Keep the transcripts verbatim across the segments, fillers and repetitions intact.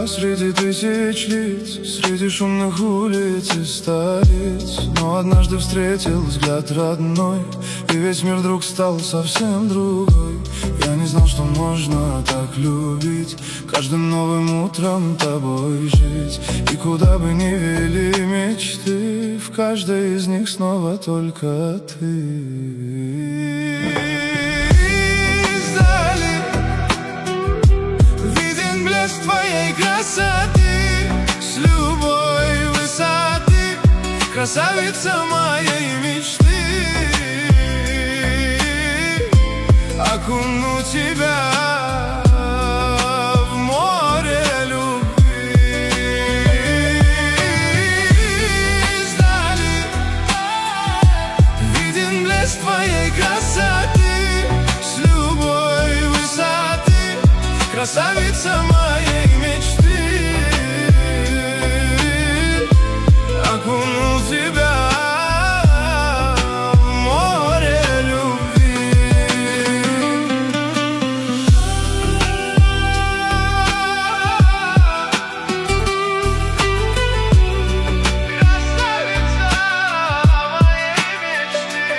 тебя среди тысяч лиц, среди шумных улиц и столиц. Но однажды встретил взгляд родной, и весь мир вдруг стал совсем другой. Я не знал, что можно так любить, каждым новым утром тобой жить. И куда бы ни вели мечты, в каждой из них снова только ты. Твоей красоты с любой высоты, красавица моей мечты. Окуну тебя в море любви. Издали виден блеск твоей красоты с любой высоты, красавица моей мечты. Окунул тебя в море любви. Красавица моей мечты.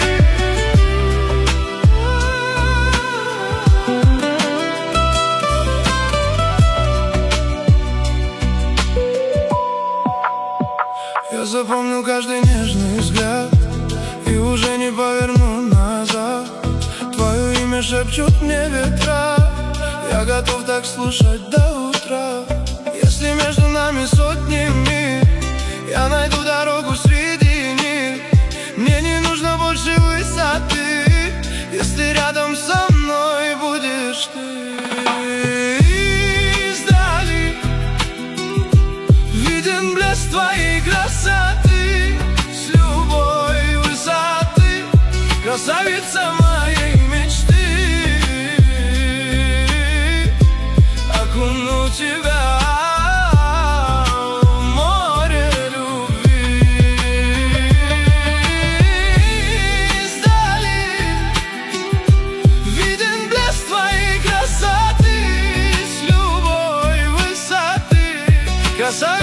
Я запомнил каждый нежный взгляд и уже не поверну назад. Твое имя шепчут мне ветра, я готов так слушать до утра. Если между нами сотни миль, я найду дорогу среди них. Мне не нужно больше высоты, если рядом со мной будешь ты. Издали виден блеск твоей красоты с любой высоты, красавица моей мечты. Окуну тебя в море любви. Издали виден блеск твоей красоты с любой высоты, красавица